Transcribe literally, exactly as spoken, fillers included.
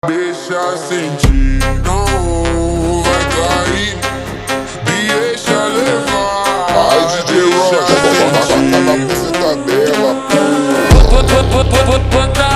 Deixa sentir, não vai cair, deixa levar. Ai, D J Rocha, bota na buceta dela, Bota